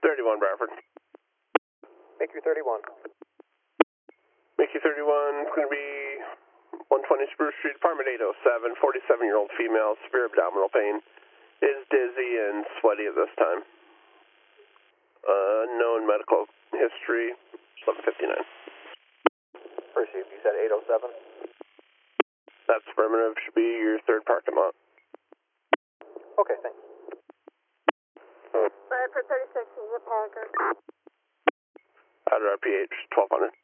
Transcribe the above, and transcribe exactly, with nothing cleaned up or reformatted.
thirty-one, Bradford. Make you thirty-one. Mickey thirty-one, going to be one twenty Spruce Street, apartment eight oh seven, forty-seven-year-old female, severe abdominal pain, is dizzy and sweaty at this time. Uh, known medical history, eleven fifty-nine. Received, you said eight oh seven? That's affirmative, should be your third parking lot. Okay, thanks. Bradford thirty-six is a Parker. Outer R P H, twelve hundred.